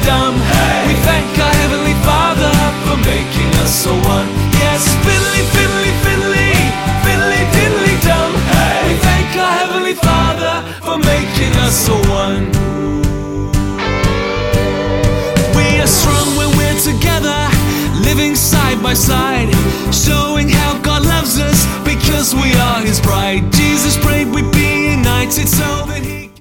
dum. We thank our Heavenly Father for making us so one. Yes, fiddly, fiddly, fiddly, fiddly, diddly dum. We thank our Heavenly Father for making us so one. We are strong when we're together, living side by side. So